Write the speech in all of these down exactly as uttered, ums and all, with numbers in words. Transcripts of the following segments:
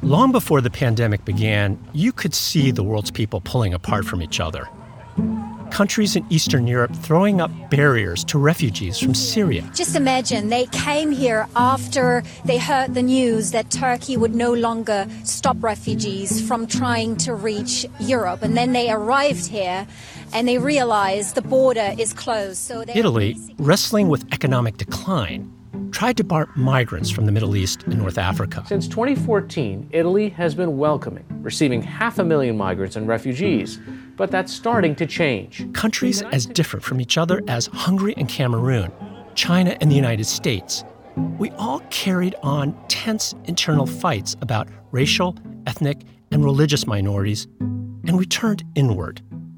Long before the pandemic began, you could see the world's people pulling apart from each other. Countries in Eastern Europe throwing up barriers to refugees from Syria. Just imagine, they came here after they heard the news that Turkey would no longer stop refugees from trying to reach Europe. And then they arrived here and they realized the border is closed. So Italy, wrestling with economic decline, tried to bar migrants from the Middle East and North Africa. Since twenty fourteen, Italy has been welcoming, receiving half a million migrants and refugees. But that's starting to change. Countries as different from each other as Hungary and Cameroon, China and the United States, we all carried on tense internal fights about racial, ethnic, and religious minorities, and we turned inward.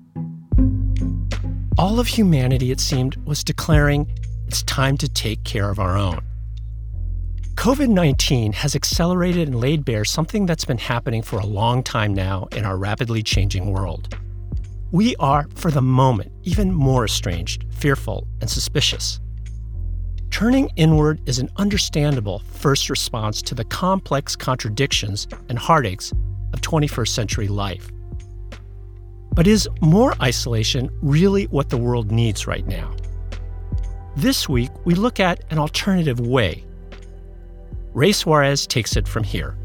All of humanity, it seemed, was declaring it's time to take care of our own. covid nineteen has accelerated and laid bare something that's been happening for a long time now in our rapidly changing world. We are, for the moment, even more estranged, fearful, and suspicious. Turning inward is an understandable first response to the complex contradictions and heartaches of twenty-first century life. But is more isolation really what the world needs right now? This week, we look at an alternative way. Ray Suarez takes it from here.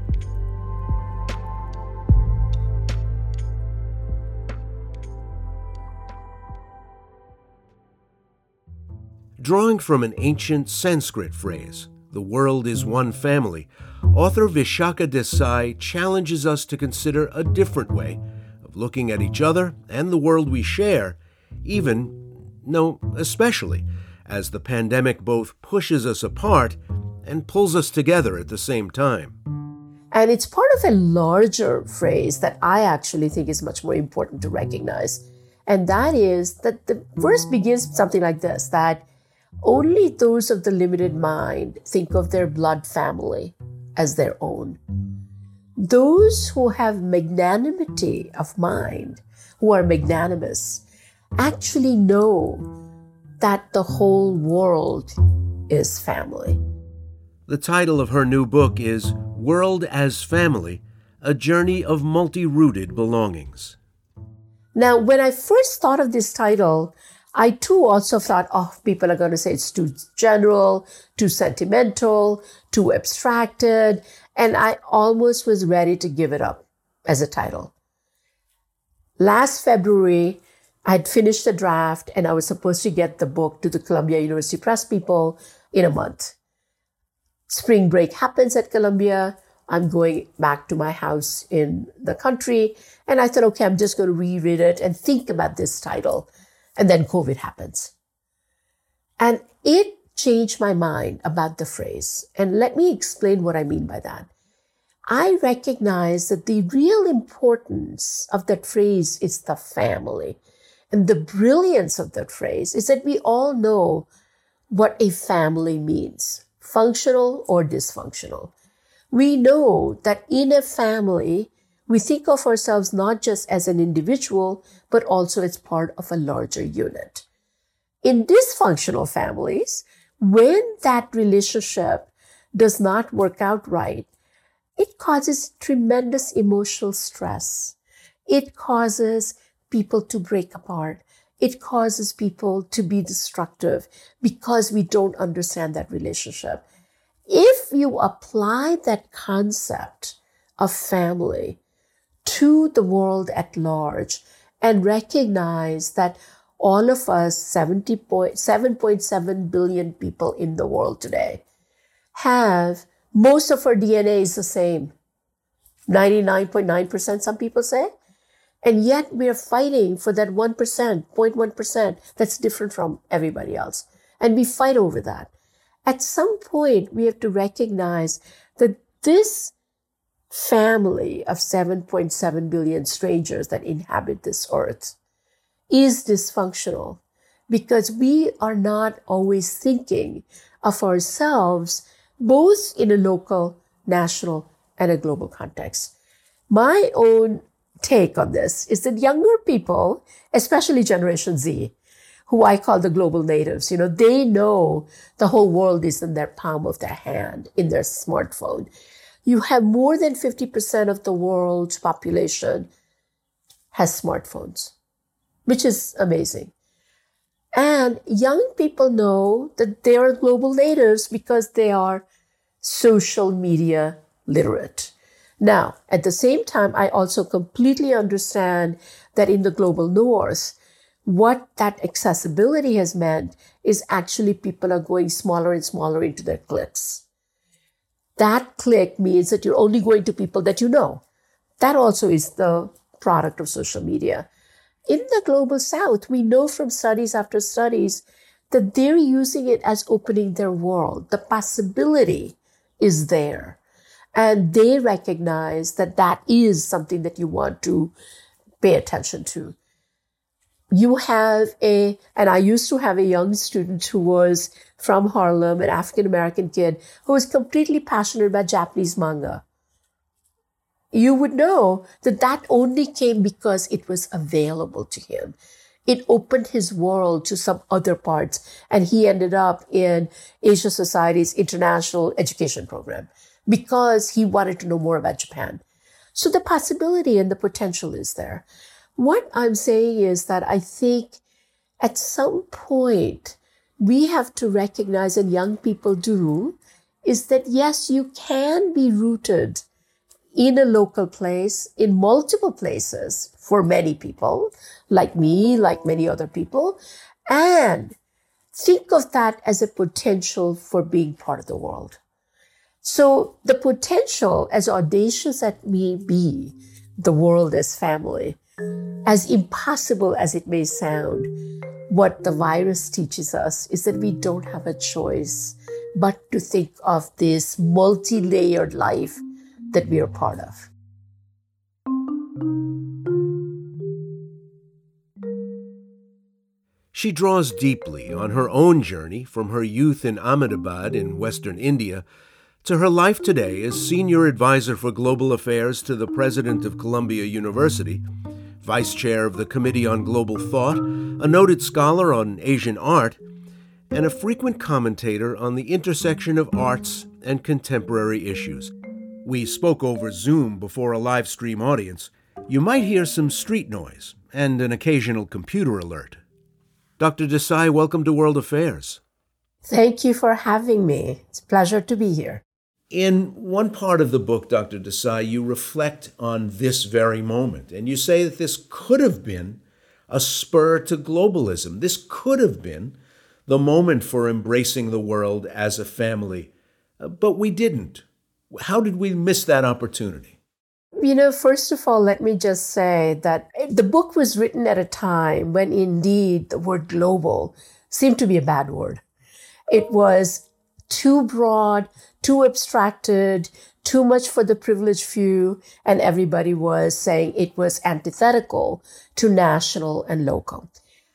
Drawing from an ancient Sanskrit phrase, the world is one family, author Vishakha Desai challenges us to consider a different way of looking at each other and the world we share, even, no, especially, as the pandemic both pushes us apart and pulls us together at the same time. And it's part of a larger phrase that I actually think is much more important to recognize. And that is that the verse begins something like this, that only those of the limited mind think of their blood family as their own. Those who have magnanimity of mind, who are magnanimous, actually know that the whole world is family. The title of her new book is World as Family, A Journey of Multi-Rooted Belongings. Now, when I first thought of this title, I too also thought, oh, people are going to say it's too general, too sentimental, too abstracted, and I almost was ready to give it up as a title. Last February, I had finished the draft and I was supposed to get the book to the Columbia University Press people in a month. Spring break happens at Columbia. I'm going back to my house in the country, and I thought, okay, I'm just going to reread it and think about this title. And then COVID happens. And it changed my mind about the phrase. And let me explain what I mean by that. I recognize that the real importance of that phrase is the family. And the brilliance of that phrase is that we all know what a family means, functional or dysfunctional. We know that in a family, we think of ourselves not just as an individual, but also as part of a larger unit. In dysfunctional families, when that relationship does not work out right, it causes tremendous emotional stress. It causes people to break apart. It causes people to be destructive because we don't understand that relationship. If you apply that concept of family to the world at large and recognize that all of us, seven point seven billion people in the world today, have most of our D N A is the same. ninety-nine point nine percent, some people say. And yet we are fighting for that one percent, zero point one percent that's different from everybody else. And we fight over that. At some point, we have to recognize that this family of seven point seven billion strangers that inhabit this earth is dysfunctional because we are not always thinking of ourselves both in a local, national, and a global context. My own take on this is that younger people, especially Generation Z, who I call the global natives, you know, they know the whole world is in their palm of their hand, in their smartphone. you have more than fifty percent of the world's population has smartphones, which is amazing. And young people know that they are global natives because they are social media literate. Now, at the same time, I also completely understand that in the global north, what that accessibility has meant is actually people are going smaller and smaller into their cliques. That clique means that you're only going to people that you know. That also is the product of social media. In the global south, we know from studies after studies that they're using it as opening their world. The possibility is there. And they recognize that that is something that you want to pay attention to. You have a, and I used to have a young student who was from Harlem, an African-American kid who was completely passionate about Japanese manga. You would know that that only came because it was available to him. It opened his world to some other parts, and he ended up in Asia Society's international education program because he wanted to know more about Japan. So the possibility and the potential is there. What I'm saying is that I think at some point we have to recognize, and young people do, is that yes, you can be rooted in a local place, in multiple places for many people, like me, like many other people, and think of that as a potential for being part of the world. So the potential, as audacious as it may be, the world as family, as impossible as it may sound, what the virus teaches us is that we don't have a choice but to think of this multi-layered life that we are part of. She draws deeply on her own journey from her youth in Ahmedabad in western India to her life today as senior advisor for global affairs to the president of Columbia University, vice chair of the Committee on Global Thought, a noted scholar on Asian art, and a frequent commentator on the intersection of arts and contemporary issues. We spoke over Zoom before a live stream audience. You might hear some street noise and an occasional computer alert. Doctor Desai, welcome to World Affairs. Thank you for having me. It's a pleasure to be here. In one part of the book, Doctor Desai, you reflect on this very moment, and you say that this could have been a spur to globalism. This could have been the moment for embracing the world as a family, but we didn't. How did we miss that opportunity? You know, first of all, let me just say that the book was written at a time when indeed the word global seemed to be a bad word. It was too broad, too abstracted, too much for the privileged few, and everybody was saying it was antithetical to national and local.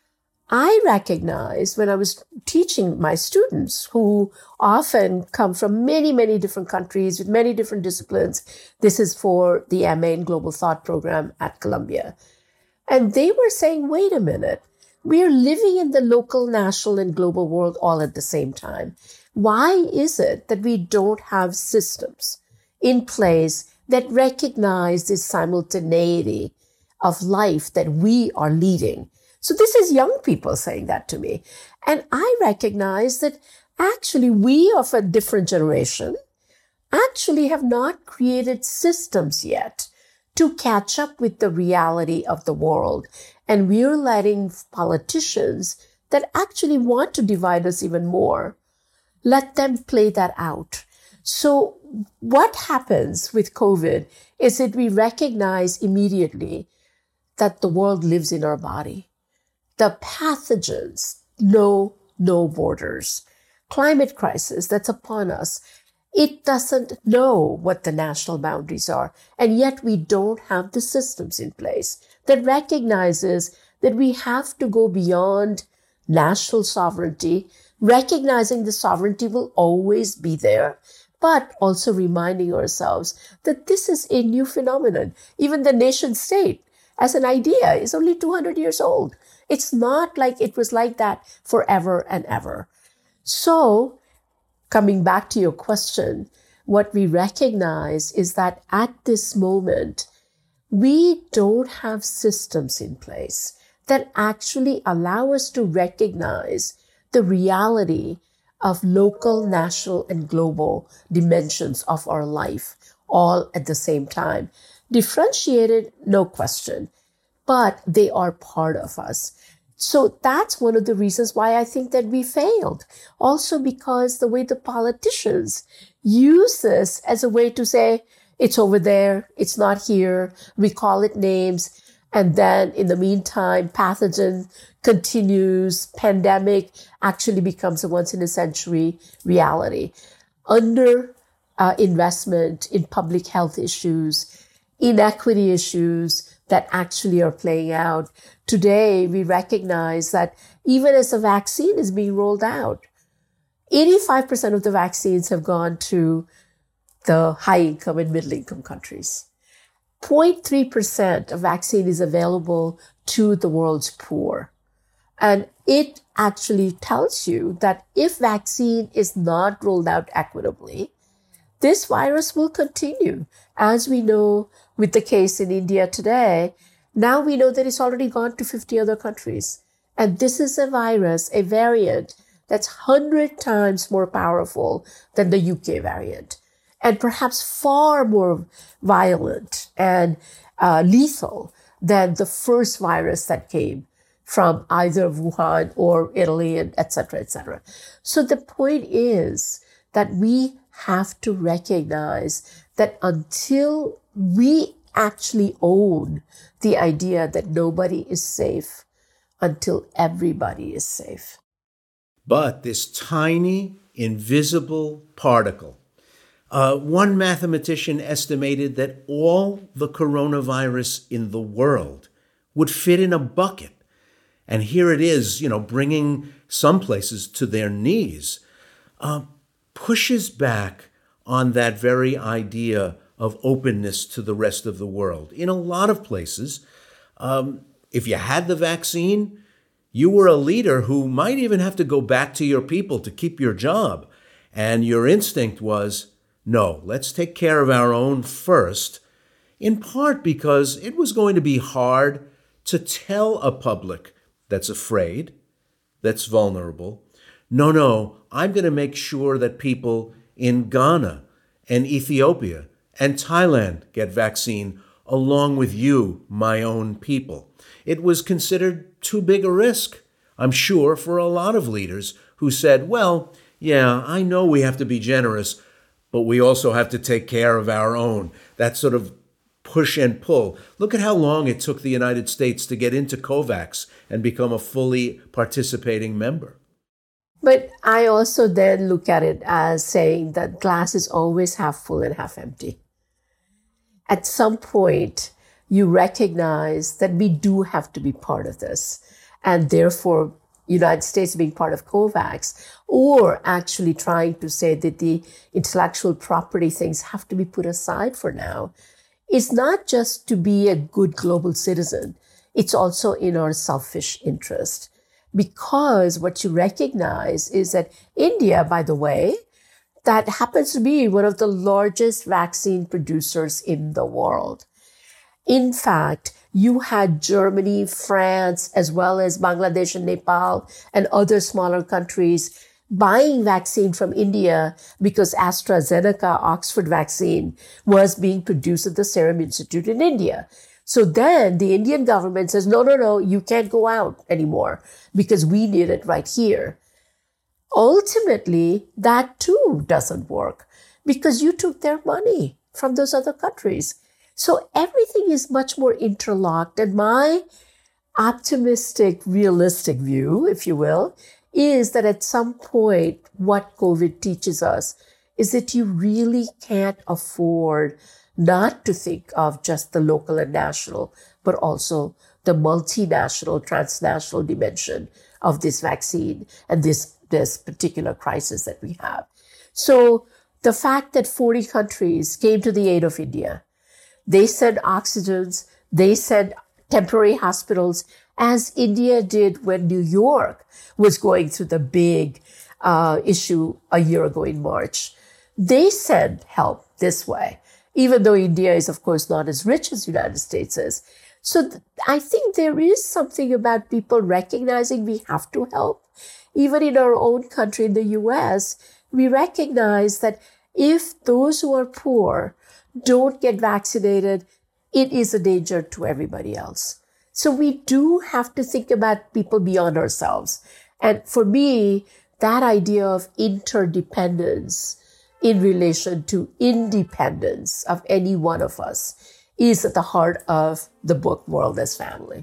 I recognized when I was teaching my students, who often come from many, many different countries with many different disciplines. This is for the M A in Global Thought program at Columbia. And they were saying, wait a minute, we are living in the local, national, and global world all at the same time. Why is it that we don't have systems in place that recognize this simultaneity of life that we are leading? So this is young people saying that to me. And I recognize that actually we of a different generation actually have not created systems yet to catch up with the reality of the world. And we're letting politicians that actually want to divide us even more, let them play that out. So what happens with COVID is that we recognize immediately that the world lives in our body. The pathogens know no borders. Climate crisis that's upon us, it doesn't know what the national boundaries are. And yet we don't have the systems in place that recognizes that we have to go beyond national sovereignty, recognizing the sovereignty will always be there, but also reminding ourselves that this is a new phenomenon. Even the nation state as an idea is only two hundred years old. It's not like it was like that forever and ever. So, coming back to your question, what we recognize is that at this moment, we don't have systems in place that actually allow us to recognize the reality of local, national, and global dimensions of our life all at the same time. Differentiated, no question, but they are part of us. So that's one of the reasons why I think that we failed. Also because the way the politicians use this as a way to say, it's over there, it's not here, we call it names, and then in the meantime, pathogen continues, pandemic actually becomes a once in a century reality. Under uh, investment in public health issues, inequity issues that actually are playing out. Today, we recognize that even as the vaccine is being rolled out, eighty-five percent of the vaccines have gone to the high-income and middle-income countries. zero point three percent of vaccine is available to the world's poor. And it actually tells you that if vaccine is not rolled out equitably, this virus will continue. As we know with the case in India today, now we know that it's already gone to fifty other countries. And this is a virus, a variant that's one hundred times more powerful than the U K variant, and perhaps far more violent and uh, lethal than the first virus that came from either Wuhan or Italy, and et cetera, et cetera. So the point is that we have to recognize that until we actually own the idea that nobody is safe, until everybody is safe. But this tiny, invisible particle, uh, one mathematician estimated that all the coronavirus in the world would fit in a bucket. And here it is, you know, bringing some places to their knees, uh, pushes back on that very idea of openness to the rest of the world. In a lot of places, um, if you had the vaccine, you were a leader who might even have to go back to your people to keep your job. And your instinct was, no, let's take care of our own first, in part because it was going to be hard to tell a public that's afraid, that's vulnerable, no, no, I'm going to make sure that people in Ghana and Ethiopia and Thailand get vaccine along with you, my own people. It was considered too big a risk, I'm sure, for a lot of leaders who said, well, yeah, I know we have to be generous, but we also have to take care of our own. That sort of push and pull. Look at how long it took the United States to get into COVAX and become a fully participating member. But I also then look at it as saying that glass is always half full and half empty. At some point, you recognize that we do have to be part of this. And therefore, United States being part of COVAX, or actually trying to say that the intellectual property things have to be put aside for now, is not just to be a good global citizen. It's also in our selfish interest. Because what you recognize is that India, by the way, that happens to be one of the largest vaccine producers in the world. In fact, you had Germany, France, as well as Bangladesh and Nepal and other smaller countries buying vaccine from India because AstraZeneca Oxford vaccine was being produced at the Serum Institute in India. So then the Indian government says, no, no, no, you can't go out anymore because we need it right here. Ultimately, that too doesn't work because you took their money from those other countries. So everything is much more interlocked. And my optimistic, realistic view, if you will, is that at some point, what COVID teaches us is that you really can't afford not to think of just the local and national, but also the multinational, transnational dimension of this vaccine and this, this particular crisis that we have. So the fact that forty countries came to the aid of India, they sent oxygens, they sent temporary hospitals, as India did when New York was going through the big uh, issue a year ago in March. they send help this way, even though India is, of course, not as rich as the United States is. So th- I think there is something about people recognizing we have to help. Even in our own country, in the U S, we recognize that if those who are poor don't get vaccinated, it is a danger to everybody else. So we do have to think about people beyond ourselves. And for me, that idea of interdependence in relation to independence of any one of us is at the heart of the book World as Family.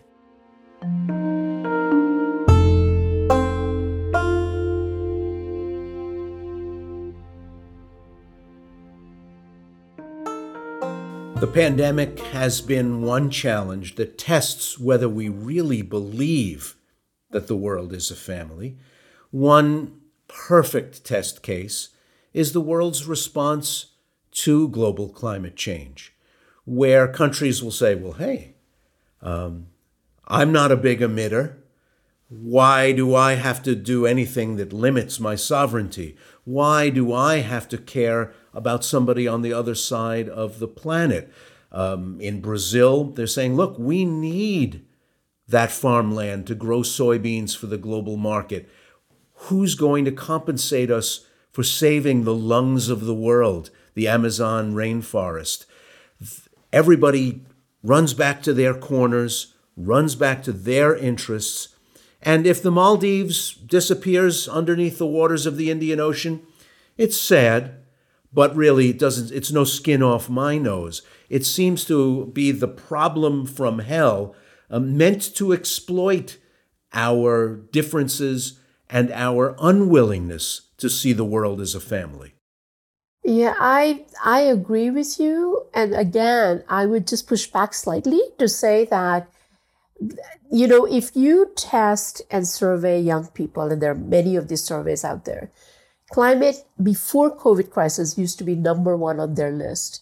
The pandemic has been one challenge that tests whether we really believe that the world is a family. One perfect test case is the world's response to global climate change, where countries will say, well, hey, um, I'm not a big emitter. Why do I have to do anything that limits my sovereignty? Why do I have to care about somebody on the other side of the planet? Um, in Brazil, they're saying, look, we need that farmland to grow soybeans for the global market. Who's going to compensate us for saving the lungs of the world, the Amazon rainforest? Everybody runs back to their corners, runs back to their interests. And if the Maldives disappears underneath the waters of the Indian Ocean, it's sad, but really it doesn't, it's no skin off my nose. It seems to be the problem from hell, uh, meant to exploit our differences and our unwillingness to see the world as a family. Yeah, I I agree with you. And again, I would just push back slightly to say that, you know, if you test and survey young people, and there are many of these surveys out there, climate before COVID crisis used to be number one on their list.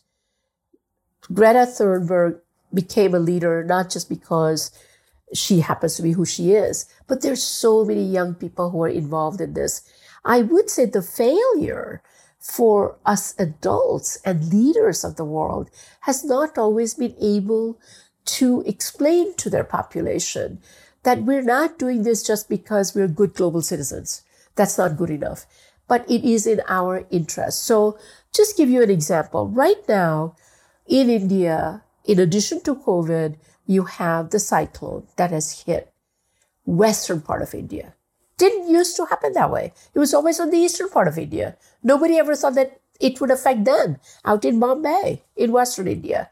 Greta Thunberg became a leader not just because she happens to be who she is, but there's so many young people who are involved in this. I would say the failure for us adults and leaders of the world has not always been able to explain to their population that we're not doing this just because we're good global citizens. That's not good enough, but it is in our interest. So just give you an example. Right now in India, in addition to COVID, you have the cyclone that has hit western part of India. Didn't used to happen that way. It was always on the eastern part of India. Nobody ever thought that it would affect them out in Bombay, in western India.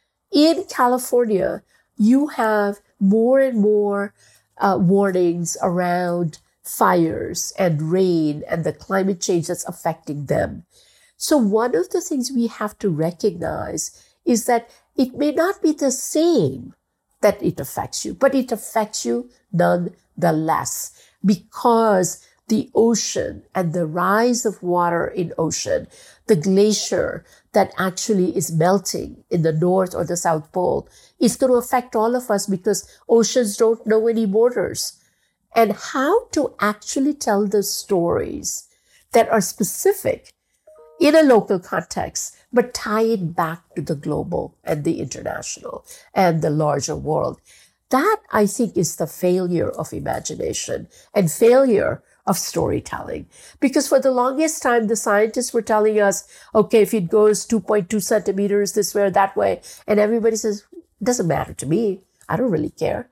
In California, you have more and more uh, warnings around fires and rain and the climate change that's affecting them. So one of the things we have to recognize is that it may not be the same that it affects you, but it affects you nonetheless, because the ocean and the rise of water in ocean, the glacier that actually is melting in the North or the South Pole, is going to affect all of us because oceans don't know any borders. And how to actually tell the stories that are specific in a local context, but tie it back to the global and the international and the larger world. That, I think, is the failure of imagination and failure of storytelling. Because for the longest time, the scientists were telling us, okay, if it goes two point two centimeters this way or that way, and everybody says, it doesn't matter to me. I don't really care.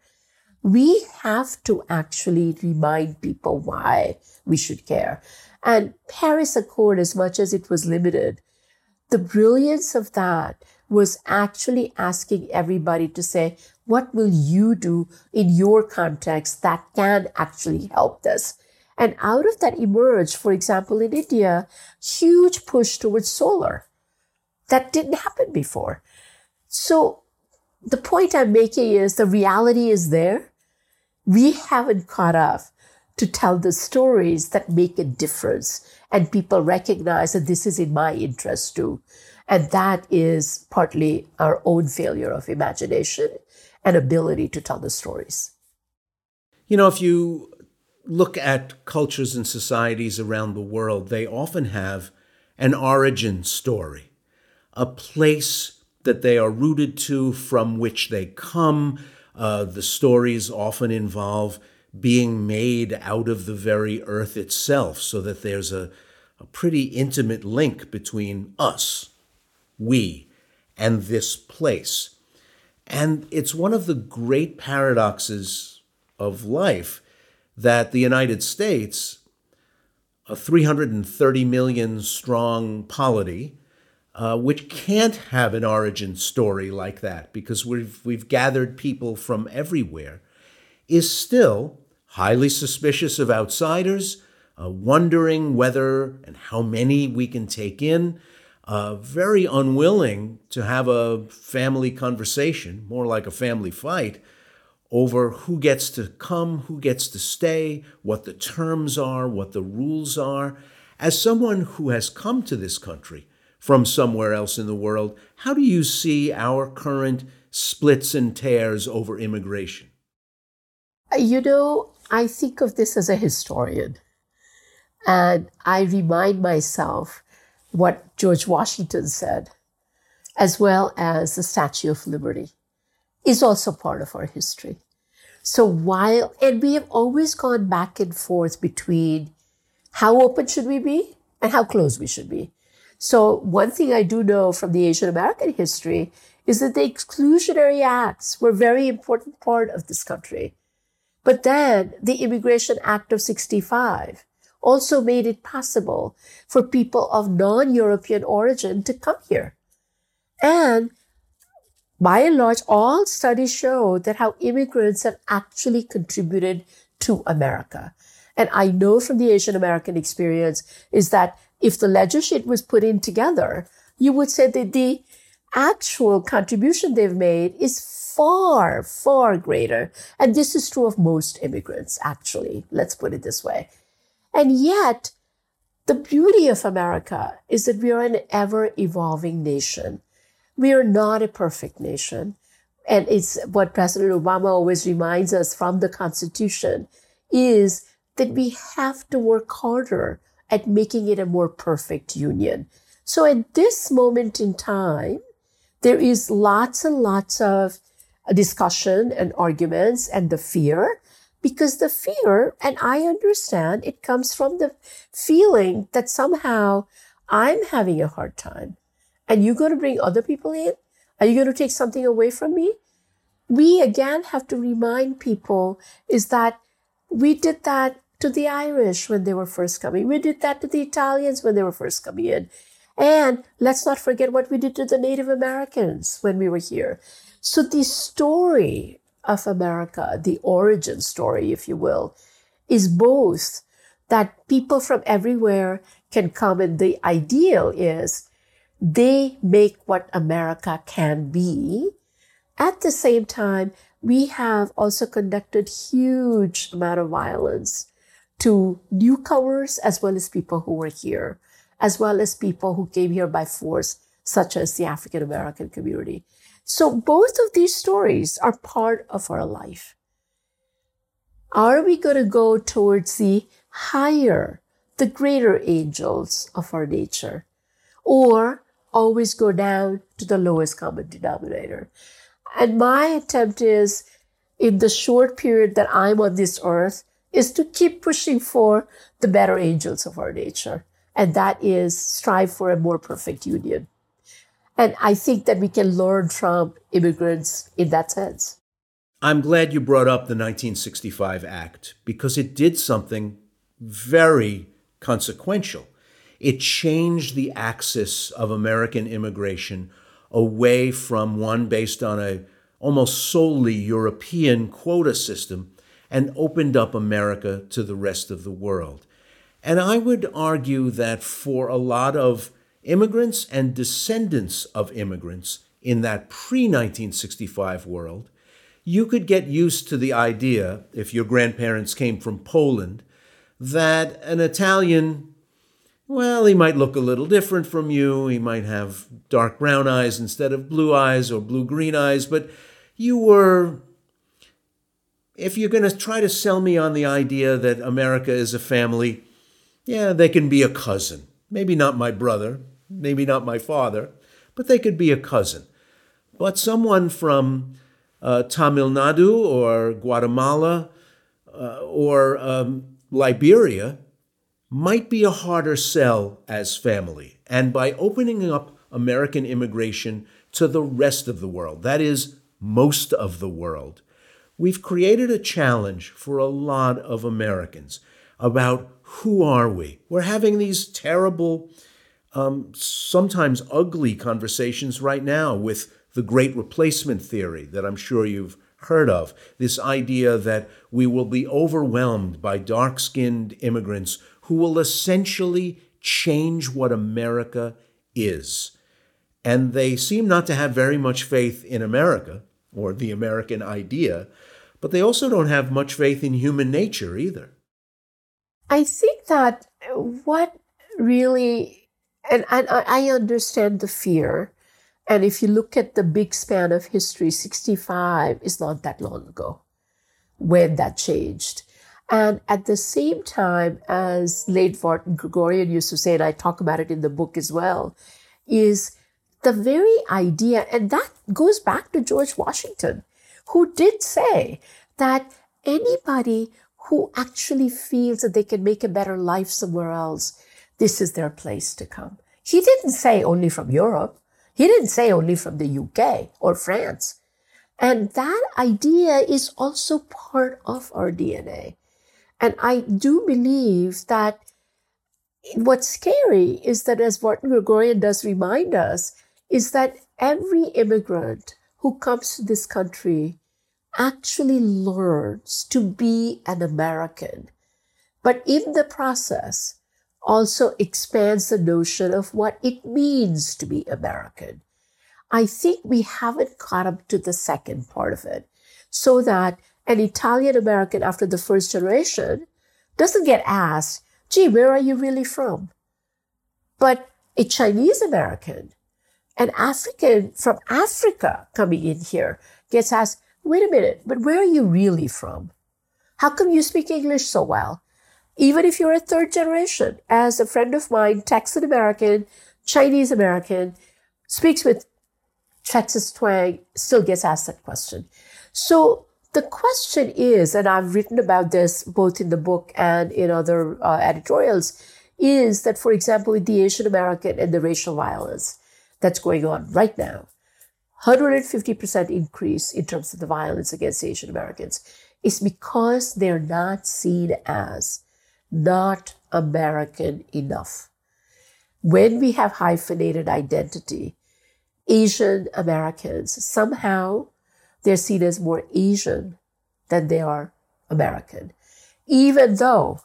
We have to actually remind people why we should care. And Paris Accord, as much as it was limited, the brilliance of that was actually asking everybody to say, what will you do in your context that can actually help this? And out of that emerged, for example, in India, huge push towards solar. That didn't happen before. So the point I'm making is the reality is there. We haven't caught up to tell the stories that make a difference. And people recognize that this is in my interest too. And that is partly our own failure of imagination and ability to tell the stories. You know, if you look at cultures and societies around the world, they often have an origin story, a place that they are rooted to, from which they come. Uh, the stories often involve being made out of the very earth itself, so that there's a, a pretty intimate link between us, we, and this place. And it's one of the great paradoxes of life that the United States, a three hundred thirty million strong polity, uh, which can't have an origin story like that because we've, we've gathered people from everywhere, is still highly suspicious of outsiders, uh, wondering whether and how many we can take in, uh, very unwilling to have a family conversation, more like a family fight, over who gets to come, who gets to stay, what the terms are, what the rules are. As someone who has come to this country from somewhere else in the world, how do you see our current splits and tears over immigration? You know, I think of this as a historian, and I remind myself what George Washington said, as well as the Statue of Liberty, is also part of our history. So while, and we have always gone back and forth between how open should we be and how closed we should be. So one thing I do know from the Asian American history is that the Exclusionary Acts were a very important part of this country. But then the Immigration Act of sixty-five also made it possible for people of non-European origin to come here. And by and large, all studies show that how immigrants have actually contributed to America. And I know from the Asian American experience is that if the legislation was put in together, you would say that the actual contribution they've made is far, far greater. And this is true of most immigrants, actually. Let's put it this way. And yet, the beauty of America is that we are an ever-evolving nation. We are not a perfect nation. And it's what President Obama always reminds us from the Constitution is that we have to work harder at making it a more perfect union. So at this moment in time, there is lots and lots of discussion and arguments and the fear, because the fear, and I understand, it comes from the feeling that somehow I'm having a hard time. And you're going to bring other people in? Are you going to take something away from me? We again have to remind people is that we did that to the Irish when they were first coming. We did that to the Italians when they were first coming in. And let's not forget what we did to the Native Americans when we were here. So the story of America, the origin story, if you will, is both that people from everywhere can come, and the ideal is they make what America can be. At the same time, we have also conducted huge amount of violence to newcomers as well as people who were here, as well as people who came here by force, such as the African American community. So both of these stories are part of our life. Are we going to go towards the higher, the greater angels of our nature, or always go down to the lowest common denominator? And my attempt is, in the short period that I'm on this earth, is to keep pushing for the better angels of our nature. And that is strive for a more perfect union. And I think that we can learn from immigrants in that sense. I'm glad you brought up the nineteen sixty-five Act, because it did something very consequential. It changed the axis of American immigration away from one based on a almost solely European quota system and opened up America to the rest of the world. And I would argue that for a lot of immigrants and descendants of immigrants in that pre nineteen sixty-five world, you could get used to the idea, if your grandparents came from Poland, that an Italian, well, he might look a little different from you. He might have dark brown eyes instead of blue eyes or blue-green eyes, but you were, if you're going to try to sell me on the idea that America is a family, yeah, they can be a cousin. Maybe not my brother, maybe not my father, but they could be a cousin. But someone from uh, Tamil Nadu or Guatemala uh, or um, Liberia might be a harder sell as family. And by opening up American immigration to the rest of the world, that is, most of the world, we've created a challenge for a lot of Americans about who are we. We're having these terrible, um, sometimes ugly conversations right now with the Great Replacement theory that I'm sure you've heard of, this idea that we will be overwhelmed by dark-skinned immigrants who will essentially change what America is. And they seem not to have very much faith in America or the American idea, but they also don't have much faith in human nature either. I think that what really, and, and I understand the fear, and if you look at the big span of history, sixty-five is not that long ago when that changed. And at the same time, as late Martin Gregorian used to say, and I talk about it in the book as well, is the very idea, and that goes back to George Washington, who did say that anybody who actually feels that they can make a better life somewhere else, this is their place to come. He didn't say only from Europe. He didn't say only from the U K or France. And that idea is also part of our D N A. And I do believe that what's scary is that, as Martin Gregorian does remind us, is that every immigrant who comes to this country actually learns to be an American, but in the process also expands the notion of what it means to be American. I think we haven't caught up to the second part of it, so that an Italian American after the first generation doesn't get asked, gee, where are you really from? But a Chinese American, an African from Africa coming in here gets asked, wait a minute, but where are you really from? How come you speak English so well? Even if you're a third generation, as a friend of mine, Texan American, Chinese American, speaks with Texas twang, still gets asked that question. So the question is, and I've written about this both in the book and in other uh, editorials, is that, for example, with the Asian American and the racial violence that's going on right now, one hundred fifty percent increase in terms of the violence against Asian Americans is because they're not seen as not American enough. When we have hyphenated identity, Asian Americans, somehow they're seen as more Asian than they are American, even though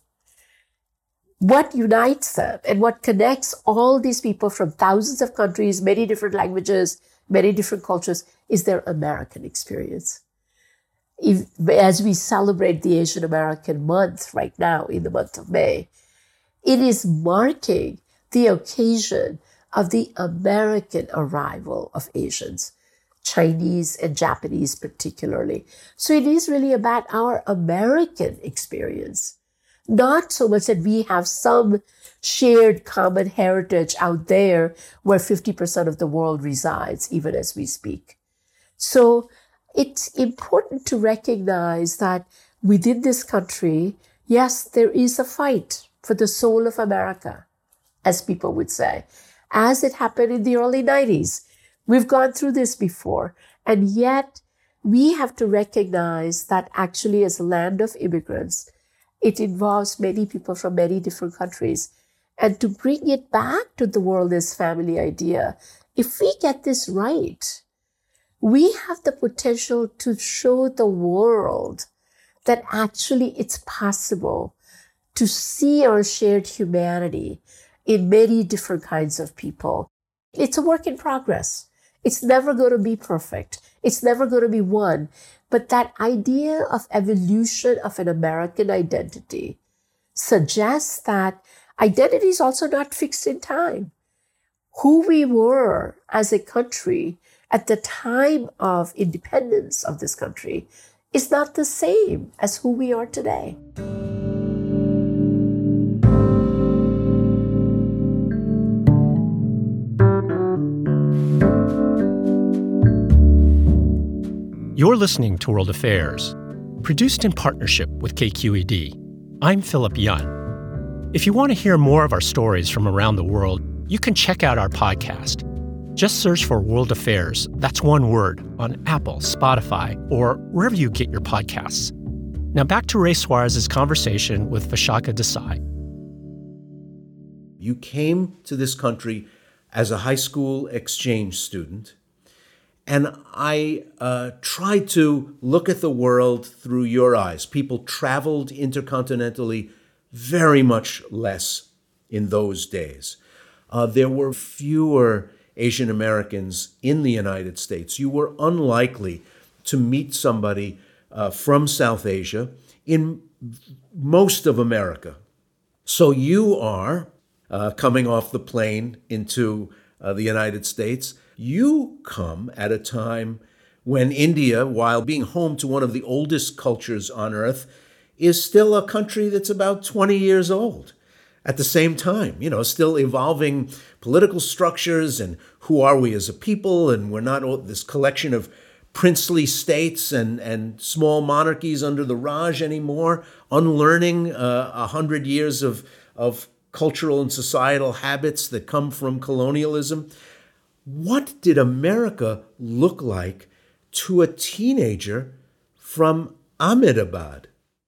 what unites them and what connects all these people from thousands of countries, many different languages, many different cultures, is their American experience. If, as we celebrate the Asian American month right now in the month of May, it is marking the occasion of the American arrival of Asians, Chinese and Japanese particularly. So it is really about our American experience, not so much that we have some shared common heritage out there where fifty percent of the world resides, even as we speak. So it's important to recognize that within this country, yes, there is a fight for the soul of America, as people would say, as it happened in the early nineties. We've gone through this before, and yet we have to recognize that actually as a land of immigrants, it involves many people from many different countries. And to bring it back to the world as family idea, if we get this right, we have the potential to show the world that actually it's possible to see our shared humanity in many different kinds of people. It's a work in progress. It's never going to be perfect. It's never going to be one. But that idea of evolution of an American identity suggests that identity is also not fixed in time. Who we were as a country at the time of independence of this country is not the same as who we are today. You're listening to World Affairs, produced in partnership with K Q E D. I'm Philip Yun. If you want to hear more of our stories from around the world, you can check out our podcast. Just search for World Affairs, that's one word, on Apple, Spotify, or wherever you get your podcasts. Now back to Ray Suarez's conversation with Vishaka Desai. You came to this country as a high school exchange student, and I uh, tried to look at the world through your eyes. People traveled intercontinentally very much less in those days. Uh, there were fewer Asian Americans in the United States. You were unlikely to meet somebody uh, from South Asia in most of America. So you are uh, coming off the plane into uh, the United States. You come at a time when India, while being home to one of the oldest cultures on earth, is still a country that's about twenty years old. At the same time, you know, still evolving political structures and who are we as a people, and we're not all this collection of princely states and, and small monarchies under the Raj anymore, unlearning uh, a hundred years of, of cultural and societal habits that come from colonialism. What did America look like to a teenager from Ahmedabad?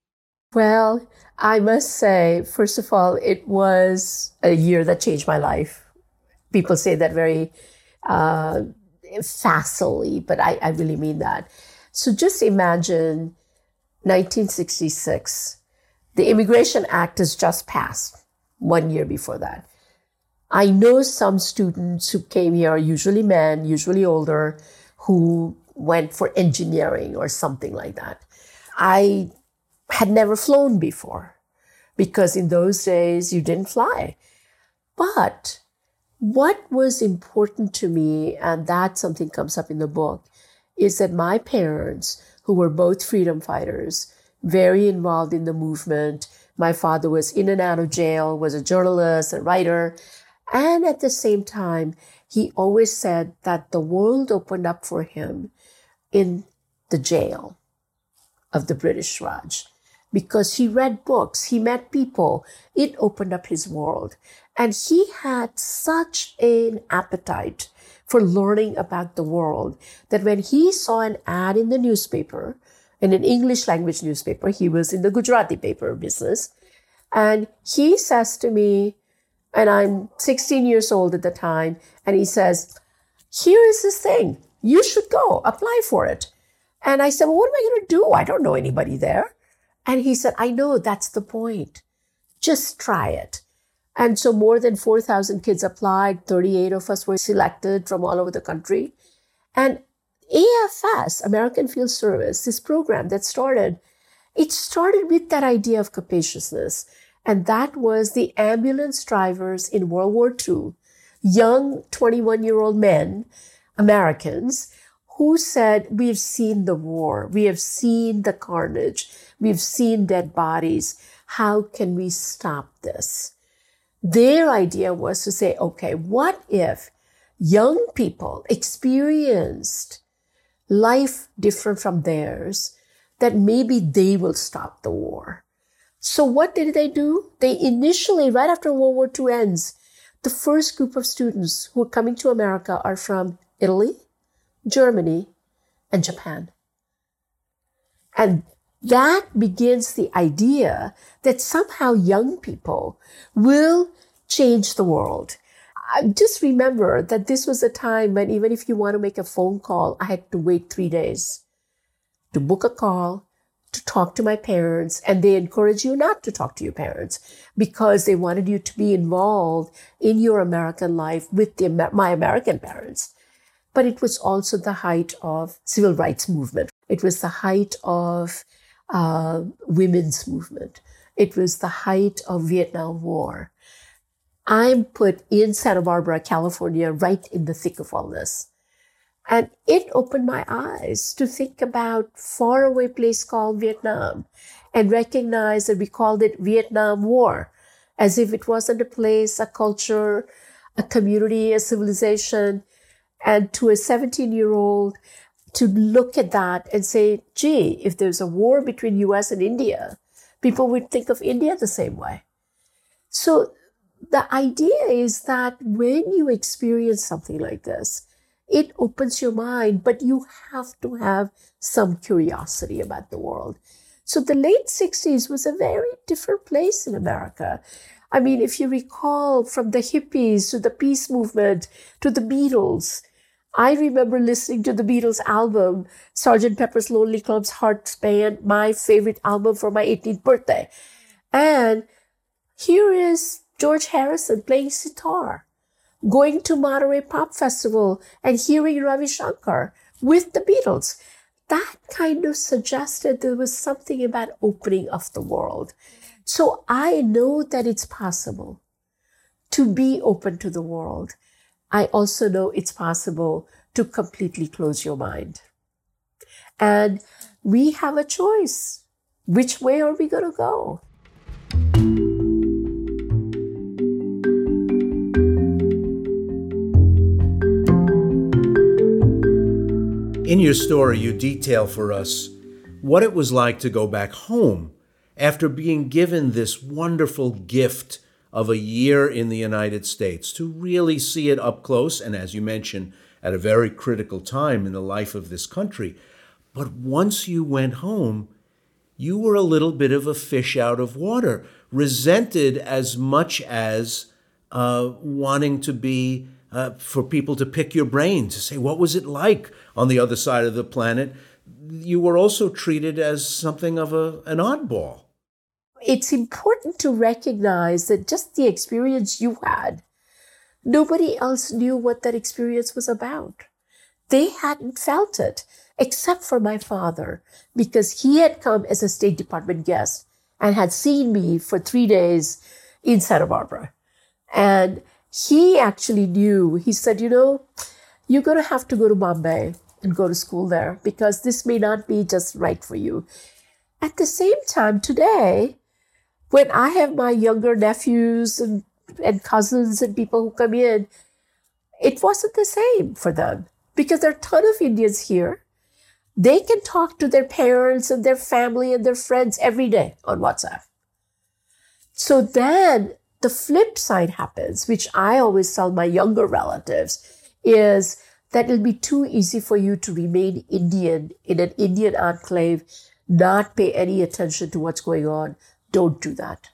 Well, I must say, first of all, it was a year that changed my life. People say that very uh, facilely, but I, I really mean that. So just imagine nineteen sixty-six. The Immigration Act has just passed one year before that. I know some students who came here, usually men, usually older, who went for engineering or something like that. I had never flown before because in those days you didn't fly. But what was important to me, and that something comes up in the book, is that my parents, who were both freedom fighters, very involved in the movement. My father was in and out of jail, was a journalist, a writer. And at the same time, he always said that the world opened up for him in the jail of the British Raj. Because he read books, he met people, it opened up his world. And he had such an appetite for learning about the world that when he saw an ad in the newspaper, in an English language newspaper, he was in the Gujarati paper business, and he says to me, and I'm sixteen years old at the time, and he says, here is this thing, you should go, apply for it. And I said, well, what am I going to do? I don't know anybody there. And he said, I know, that's the point. Just try it. And so more than four thousand kids applied. thirty-eight of us were selected from all over the country. And A F S, American Field Service, this program that started, it started with that idea of capaciousness. And that was the ambulance drivers in World War Two, young twenty-one-year-old men, Americans, who said, we've seen the war, we have seen the carnage, we've seen dead bodies. How can we stop this? Their idea was to say, okay, what if young people experienced life different from theirs, that maybe they will stop the war? So what did they do? They initially, right after World War Two ends, the first group of students who are coming to America are from Italy, Germany, and Japan. And that begins the idea that somehow young people will change the world. I just remember that this was a time when even if you want to make a phone call, I had to wait three days to book a call, to talk to my parents, and they encourage you not to talk to your parents because they wanted you to be involved in your American life with the, my American parents. But it was also the height of civil rights movement. It was the height of uh, women's movement. It was the height of Vietnam War. I'm put in Santa Barbara, California, right in the thick of all this. And it opened my eyes to think about a faraway place called Vietnam and recognize that we called it Vietnam War, as if it wasn't a place, a culture, a community, a civilization, and to a seventeen-year-old to look at that and say, gee, if there's a war between U S and India, people would think of India the same way. So the idea is that when you experience something like this, it opens your mind, but you have to have some curiosity about the world. So the late sixties was a very different place in America. I mean, if you recall, from the hippies to the peace movement to the Beatles, I remember listening to the Beatles album, Sergeant Pepper's Lonely Club's Hearts Band, my favorite album for my eighteenth birthday. And here is George Harrison playing sitar, going to Monterey Pop Festival and hearing Ravi Shankar with the Beatles. That kind of suggested there was something about opening of the world. So I know that it's possible to be open to the world. I also know it's possible to completely close your mind. And we have a choice. Which way are we going to go? In your story, you detail for us what it was like to go back home after being given this wonderful gift of a year in the United States, to really see it up close, and as you mentioned, at a very critical time in the life of this country. But once you went home, you were a little bit of a fish out of water, resented as much as uh, wanting to be, uh, for people to pick your brain, to say, what was it like on the other side of the planet? You were also treated as something of a, an oddball. It's important to recognize that just the experience you had, nobody else knew what that experience was about. They hadn't felt it, except for my father, because he had come as a State Department guest and had seen me for three days in Santa Barbara. And he actually knew, he said, you know, you're going to have to go to Bombay and go to school there because this may not be just right for you. At the same time, today, when I have my younger nephews and, and cousins and people who come in, it wasn't the same for them because there are a ton of Indians here. They can talk to their parents and their family and their friends every day on WhatsApp. So then the flip side happens, which I always tell my younger relatives, is that it'll be too easy for you to remain Indian in an Indian enclave, not pay any attention to what's going on. Don't do that.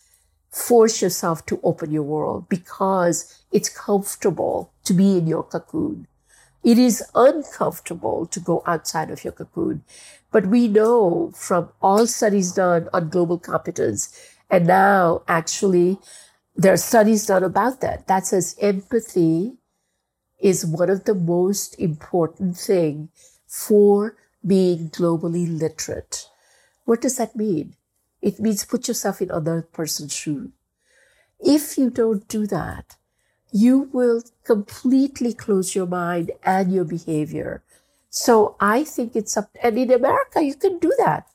Force yourself to open your world because it's comfortable to be in your cocoon. It is uncomfortable to go outside of your cocoon. But we know from all studies done on global competence, and now actually there are studies done about that, that says empathy is one of the most important things for being globally literate. What does that mean? It means put yourself in another person's shoes. If you don't do that, you will completely close your mind and your behavior. So I think it's up, and in America, you can do that.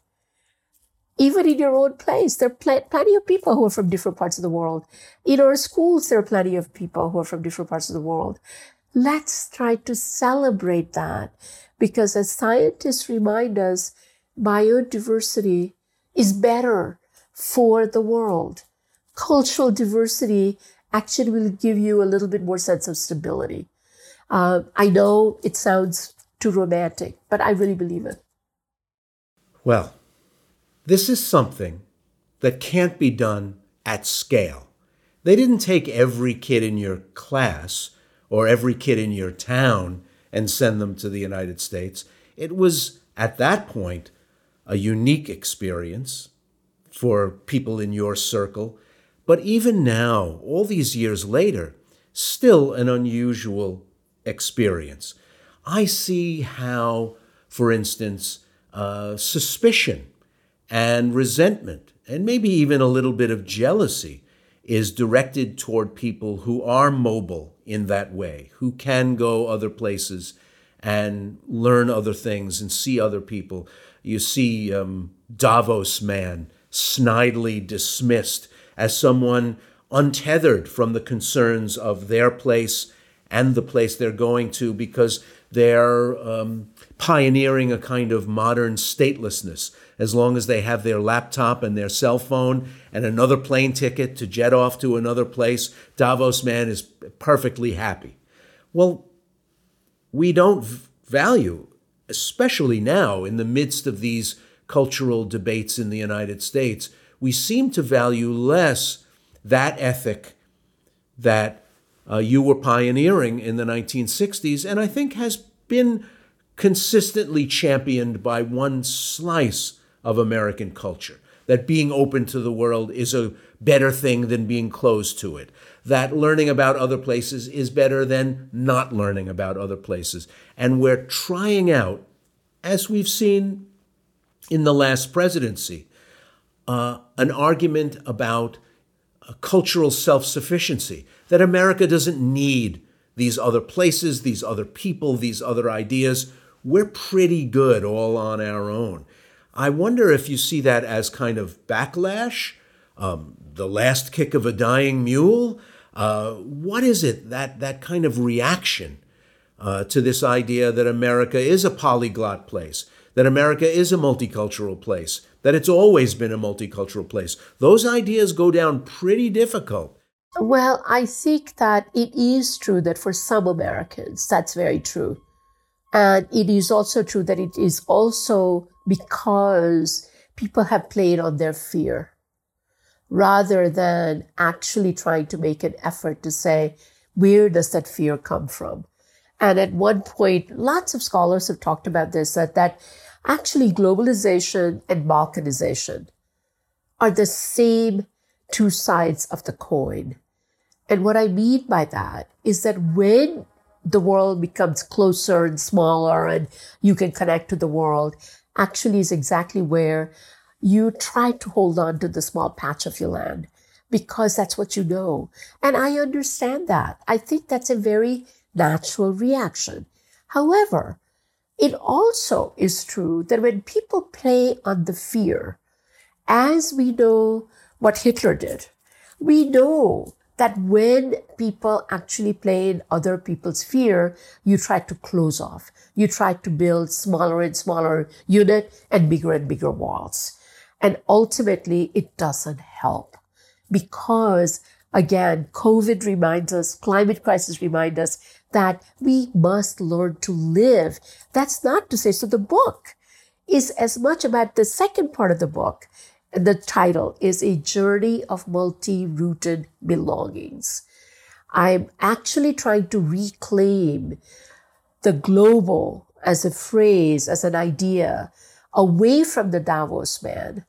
Even in your own place, there are pl- plenty of people who are from different parts of the world. In our schools, there are plenty of people who are from different parts of the world. Let's try to celebrate that because as scientists remind us, biodiversity is better for the world. Cultural diversity actually will give you a little bit more sense of stability. Uh, I know it sounds too romantic, but I really believe it. Well, this is something that can't be done at scale. They didn't take every kid in your class or every kid in your town and send them to the United States. It was, at that point, a unique experience for people in your circle. But even now, all these years later, still an unusual experience. I see how, for instance, uh, suspicion and resentment, and maybe even a little bit of jealousy, is directed toward people who are mobile in that way, who can go other places and learn other things and see other people. You see um, Davos man snidely dismissed as someone untethered from the concerns of their place and the place they're going to, because they're um, pioneering a kind of modern statelessness. As long as they have their laptop and their cell phone and another plane ticket to jet off to another place, Davos man is perfectly happy. Well, we don't value, especially now in the midst of these cultural debates in the United States, we seem to value less that ethic that uh, you were pioneering in the nineteen sixties, and I think has been consistently championed by one slice of American culture, that being open to the world is a better thing than being closed to it, that learning about other places is better than not learning about other places. And we're trying out, as we've seen in the last presidency, uh, an argument about uh, cultural self-sufficiency, that America doesn't need these other places, these other people, these other ideas. We're pretty good all on our own. I wonder if you see that as kind of backlash, um, the last kick of a dying mule. Uh, what is it, that that kind of reaction uh, to this idea that America is a polyglot place, that America is a multicultural place, that it's always been a multicultural place? Those ideas go down pretty difficult. Well, I think that it is true that for some Americans, that's very true. And it is also true that it is also because people have played on their fear rather than actually trying to make an effort to say, where does that fear come from? And at one point, lots of scholars have talked about this, that, that actually globalization and balkanization are the same two sides of the coin. And what I mean by that is that when the world becomes closer and smaller and you can connect to the world, actually is exactly where you try to hold on to the small patch of your land because that's what you know. And I understand that. I think that's a very natural reaction. However, it also is true that when people play on the fear, as we know what Hitler did, we know that when people actually play in other people's fear, you try to close off. You try to build smaller and smaller unit and bigger and bigger walls. And ultimately, it doesn't help because, again, COVID reminds us, climate crisis reminds us that we must learn to live. That's not to say, so the book is as much about the second part of the book. The title is A Journey of Multi-Rooted Belongings. I'm actually trying to reclaim the global as a phrase, as an idea, away from the Davos man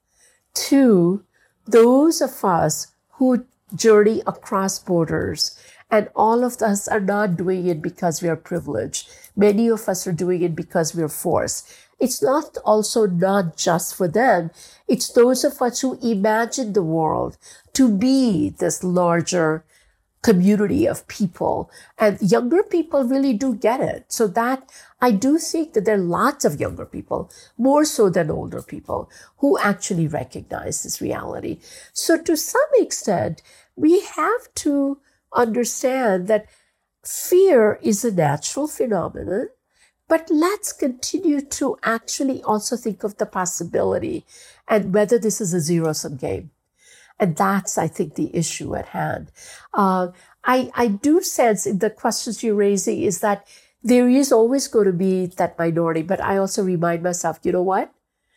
to those of us who journey across borders. And all of us are not doing it because we are privileged. Many of us are doing it because we are forced. It's not also not just for them. It's those of us who imagine the world to be this larger community of people. And younger people really do get it. So that I do think that there are lots of younger people, more so than older people, who actually recognize this reality. So to some extent, we have to understand that fear is a natural phenomenon. But let's continue to actually also think of the possibility and whether this is a zero-sum game. And that's, I think, the issue at hand. Uh, I, I do sense in the questions you're raising is that there is always going to be that minority. But I also remind myself, you know what?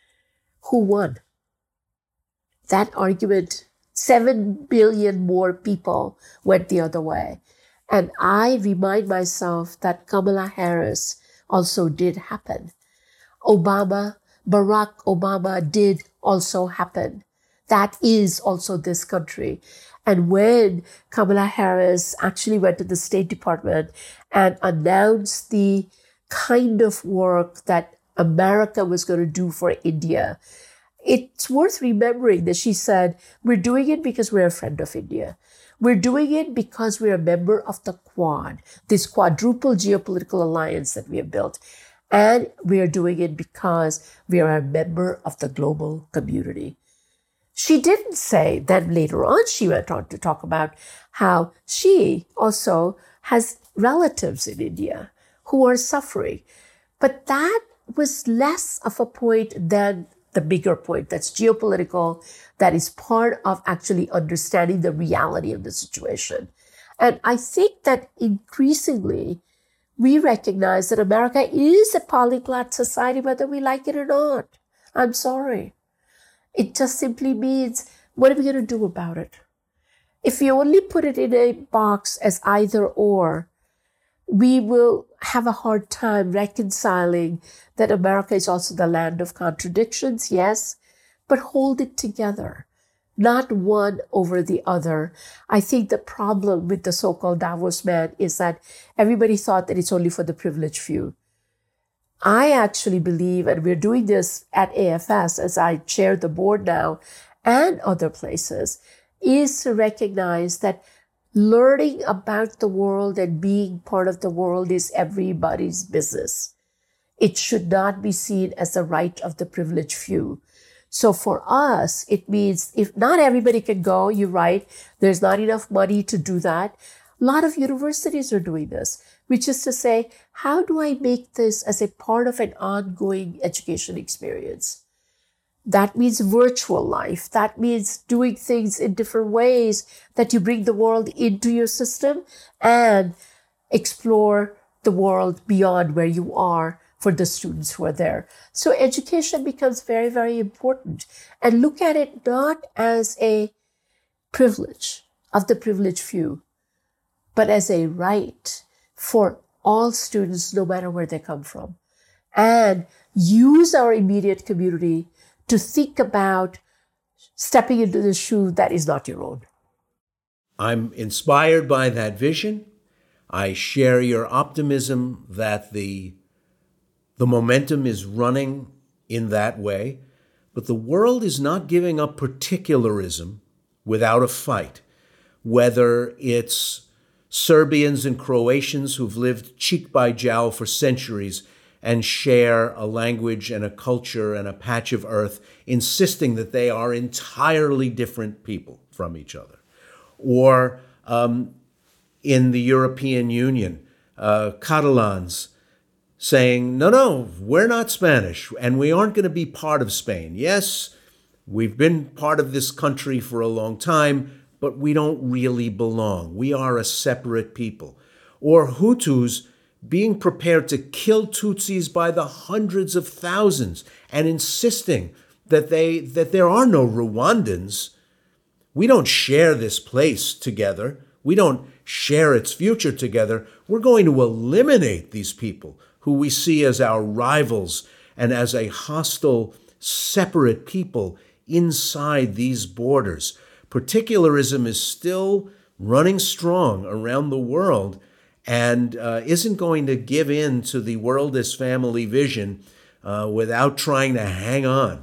Who won? That argument, seven billion more people went the other way. And I remind myself that Kamala Harris also did happen. Obama, Barack Obama did also happen. That is also this country. And when Kamala Harris actually went to the State Department and announced the kind of work that America was going to do for India, it's worth remembering that she said, we're doing it because we're a friend of India. We're doing it because we're a member of the Quad, this quadruple geopolitical alliance that we have built. And we are doing it because we are a member of the global community. She didn't say, then later on she went on to talk about how she also has relatives in India who are suffering. But that was less of a point than the bigger point that's geopolitical, that is part of actually understanding the reality of the situation. And I think that increasingly we recognize that America is a polyglot society, whether we like it or not. I'm sorry. It just simply means, what are we going to do about it? If you only put it in a box as either or, we will have a hard time reconciling that America is also the land of contradictions, yes, but hold it together, not one over the other. I think the problem with the so-called Davos man is that everybody thought that it's only for the privileged few. I actually believe, and we're doing this at A F S as I chair the board now and other places, is to recognize that learning about the world and being part of the world is everybody's business. It should not be seen as the right of the privileged few. So for us, it means if not everybody can go, you're right, there's not enough money to do that. A lot of universities are doing this, which is to say, how do I make this as a part of an ongoing education experience? That means virtual life. That means doing things in different ways that you bring the world into your system and explore the world beyond where you are for the students who are there. So education becomes very, very important. And look at it not as a privilege of the privileged few, but as a right for all students, no matter where they come from. And use our immediate community to think about stepping into the shoe that is not your own. I'm inspired by that vision. I share your optimism that the, the momentum is running in that way. But the world is not giving up particularism without a fight, whether it's Serbians and Croatians who've lived cheek by jowl for centuries and share a language and a culture and a patch of earth, insisting that they are entirely different people from each other. Or um, in the European Union, uh, Catalans saying, no, no, we're not Spanish and we aren't going to be part of Spain. Yes, we've been part of this country for a long time, but we don't really belong. We are a separate people. Or Hutus being prepared to kill Tutsis by the hundreds of thousands and insisting that they that there are no Rwandans. We don't share this place together. We don't share its future together. We're going to eliminate these people who we see as our rivals and as a hostile, separate people inside these borders. Particularism is still running strong around the world and uh, isn't going to give in to the world as family vision uh, without trying to hang on.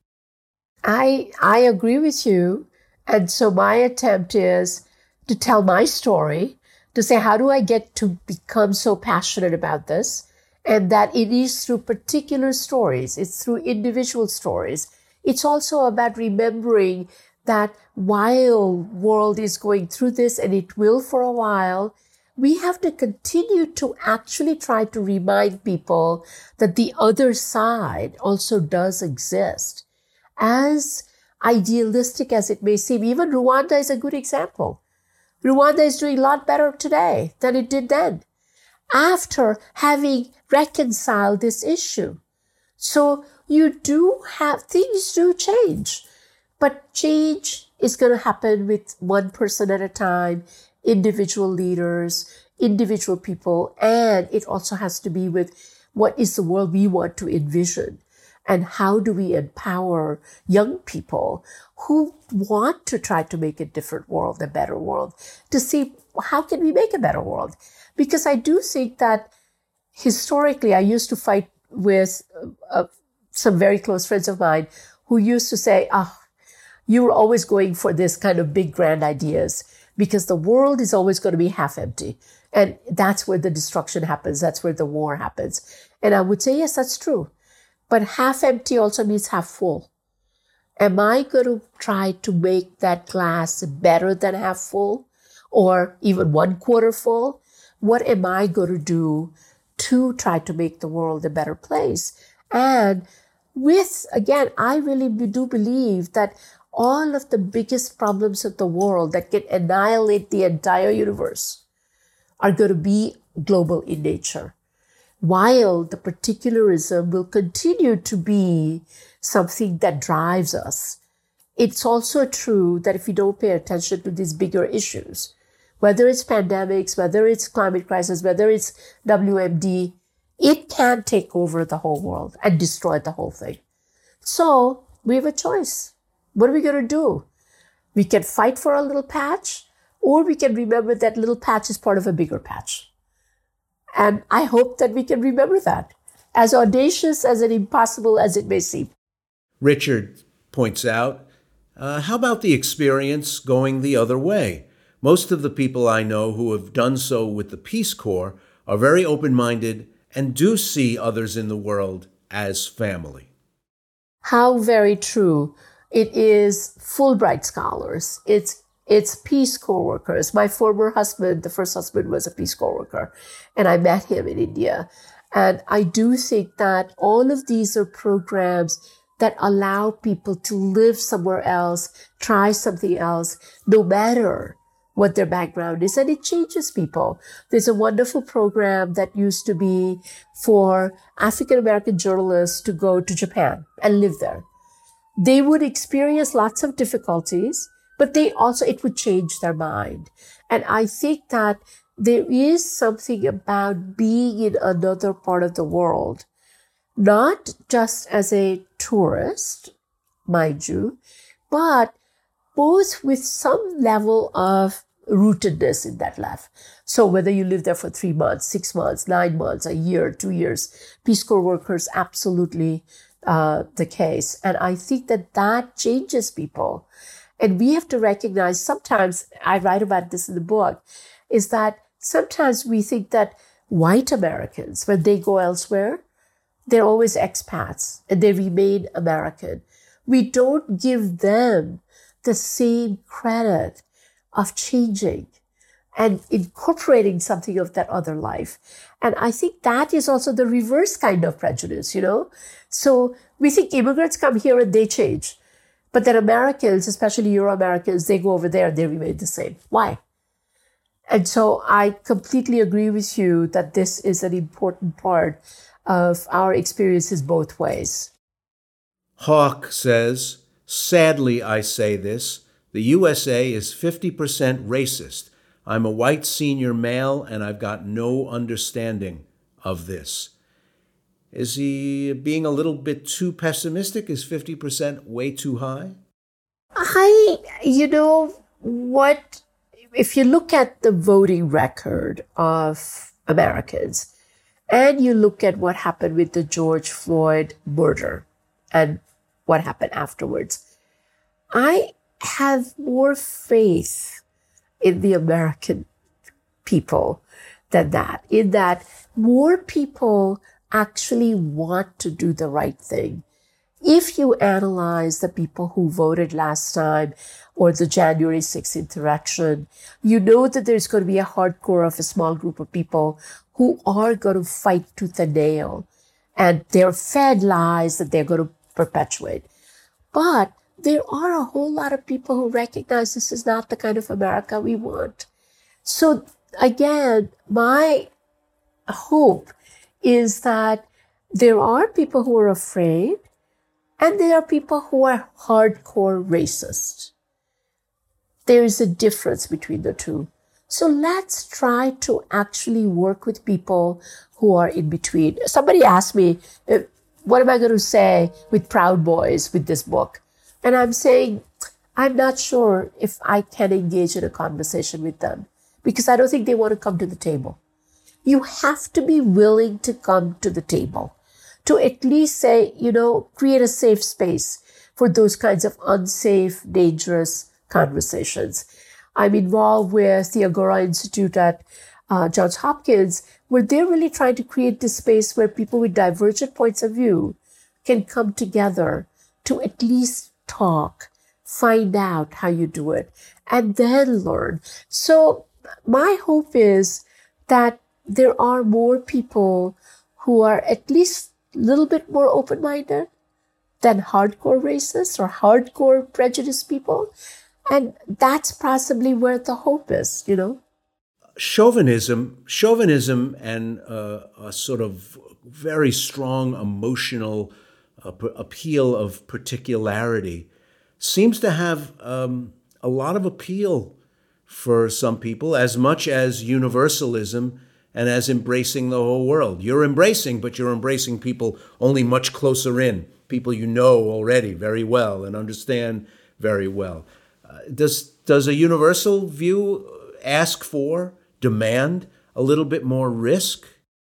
I I agree with you. And so my attempt is to tell my story, to say, how do I get to become so passionate about this? And that it is through particular stories. It's through individual stories. It's also about remembering that while world is going through this, and it will for a while, we have to continue to actually try to remind people that the other side also does exist. As idealistic as it may seem, even Rwanda is a good example. Rwanda is doing a lot better today than it did then, after having reconciled this issue. So you do have, things do change, but change is going to happen with one person at a time, individual leaders, individual people, and it also has to be with what is the world we want to envision, and how do we empower young people who want to try to make a different world, a better world, to see how can we make a better world. Because I do think that historically, I used to fight with uh, some very close friends of mine who used to say, oh, you were always going for this kind of big, grand ideas, because the world is always going to be half empty. And that's where the destruction happens. That's where the war happens. And I would say, yes, that's true. But half empty also means half full. Am I going to try to make that glass better than half full or even one quarter full? What am I going to do to try to make the world a better place? And with, again, I really do believe that all of the biggest problems of the world that can annihilate the entire universe are going to be global in nature, while the particularism will continue to be something that drives us. It's also true that if we don't pay attention to these bigger issues, whether it's pandemics, whether it's climate crisis, whether it's W M D, it can take over the whole world and destroy the whole thing. So we have a choice. What are we going to do? We can fight for a little patch, or we can remember that little patch is part of a bigger patch. And I hope that we can remember that, as audacious as and impossible as it may seem. Richard points out, uh, how about the experience going the other way? Most of the people I know who have done so with the Peace Corps are very open-minded and do see others in the world as family. How very true. It is Fulbright scholars. It's It's Peace Corps workers. My former husband, the first husband, was a Peace Corps worker, and I met him in India. And I do think that all of these are programs that allow people to live somewhere else, try something else, no matter what their background is, and it changes people. There's a wonderful program that used to be for African-American journalists to go to Japan and live there. They would experience lots of difficulties, but they also, it would change their mind. And I think that there is something about being in another part of the world, not just as a tourist, mind you, but both with some level of rootedness in that life. So whether you live there for three months, six months, nine months, a year, two years, Peace Corps workers, absolutely uh, the case. And I think that that changes people. And we have to recognize, sometimes, I write about this in the book, is that sometimes we think that white Americans, when they go elsewhere, they're always expats and they remain American. We don't give them the same credit of changing and incorporating something of that other life. And I think that is also the reverse kind of prejudice, you know? So we think immigrants come here and they change. But then Americans, especially Euro-Americans, they go over there and they remain the same. Why? And so I completely agree with you that this is an important part of our experiences both ways. Hawk says, sadly I say this, the U S A is fifty percent racist. I'm a white senior male and I've got no understanding of this. Is he being a little bit too pessimistic? Is fifty percent way too high? I, you know, what, if you look at the voting record of Americans and you look at what happened with the George Floyd murder and what happened afterwards, I have more faith in the American people than that, in that more people actually want to do the right thing. If you analyze the people who voted last time or the January sixth insurrection, you know that there's going to be a hardcore of a small group of people who are going to fight tooth and nail, and they're fed lies that they're going to perpetuate. But there are a whole lot of people who recognize this is not the kind of America we want. So again, my hope is that there are people who are afraid and there are people who are hardcore racist. There is a difference between the two. So let's try to actually work with people who are in between. Somebody asked me, what am I going to say with Proud Boys with this book? And I'm saying, I'm not sure if I can engage in a conversation with them because I don't think they want to come to the table. You have to be willing to come to the table, to at least say, you know, create a safe space for those kinds of unsafe, dangerous conversations. I'm involved with the Agora Institute at uh, Johns Hopkins, where they're really trying to create this space where people with divergent points of view can come together to at least talk, find out how you do it, and then learn. So my hope is that there are more people who are at least a little bit more open-minded than hardcore racists or hardcore prejudiced people. And that's possibly where the hope is, you know? Chauvinism, chauvinism and uh, a sort of very strong emotional uh, p- appeal of particularity seems to have um, a lot of appeal for some people, as much as universalism and as embracing the whole world. You're embracing, but you're embracing people only much closer in, people you know already very well and understand very well. Uh, does does a universal view ask for, demand a little bit more risk?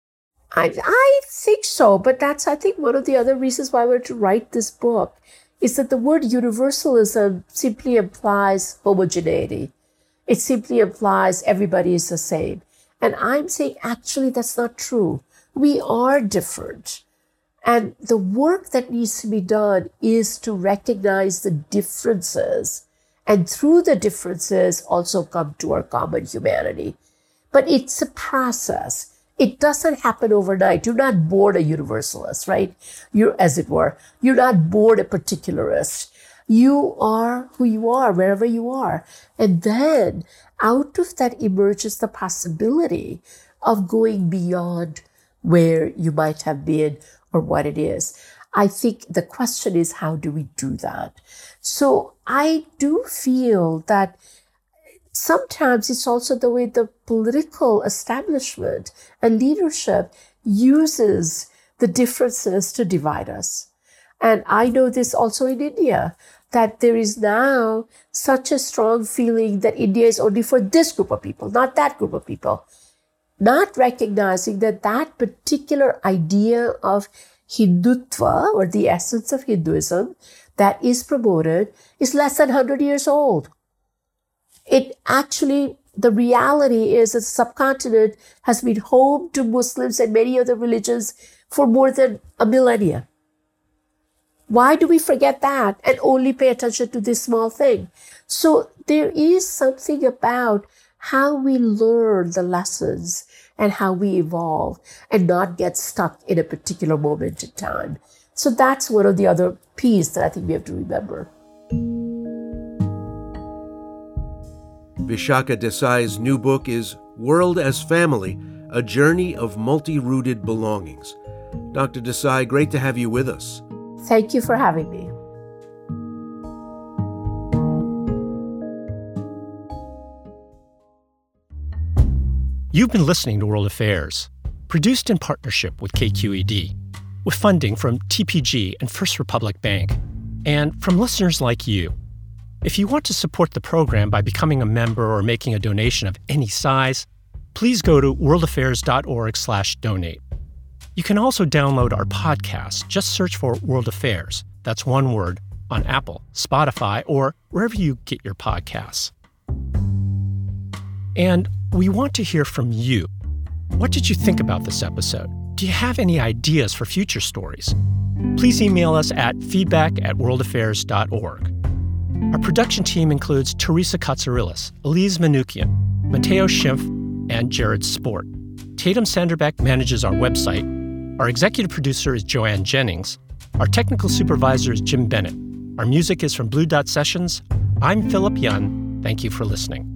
I, I think so, but that's, I think, one of the other reasons why I wanted to write this book is that the word universalism simply implies homogeneity. It simply implies everybody is the same. And I'm saying, actually, that's not true. We are different. And the work that needs to be done is to recognize the differences, and through the differences also come to our common humanity. But it's a process. It doesn't happen overnight. You're not born a universalist, right? You're, as it were, you're not born a particularist. You are who you are, wherever you are. And then out of that emerges the possibility of going beyond where you might have been or what it is. I think the question is, how do we do that? So I do feel that sometimes it's also the way the political establishment and leadership uses the differences to divide us. And I know this also in India, that there is now such a strong feeling that India is only for this group of people, not that group of people. Not recognizing that that particular idea of Hindutva, or the essence of Hinduism, that is promoted is less than one hundred years old. It actually, the reality is that the subcontinent has been home to Muslims and many other religions for more than a millennia. Why do we forget that and only pay attention to this small thing? So there is something about how we learn the lessons and how we evolve and not get stuck in a particular moment in time. So that's one of the other pieces that I think we have to remember. Vishaka Desai's new book is World as Family, A Journey of Multi-Rooted Belongings. Doctor Desai, great to have you with us. Thank you for having me. You've been listening to World Affairs, produced in partnership with K Q E D, with funding from T P G and First Republic Bank, and from listeners like you. If you want to support the program by becoming a member or making a donation of any size, please go to worldaffairs.org slash donate. You can also download our podcast. Just search for World Affairs, that's one word, on Apple, Spotify, or wherever you get your podcasts. And we want to hear from you. What did you think about this episode? Do you have any ideas for future stories? Please email us at feedback at worldaffairs dot org. Our production team includes Teresa Katsourelis, Elise Manukian, Matteo Schimpf, and Jared Sport. Tatum Sanderbeck manages our website. Our executive producer is Joanne Jennings. Our technical supervisor is Jim Bennett. Our music is from Blue Dot Sessions. I'm Philip Yun. Thank you for listening.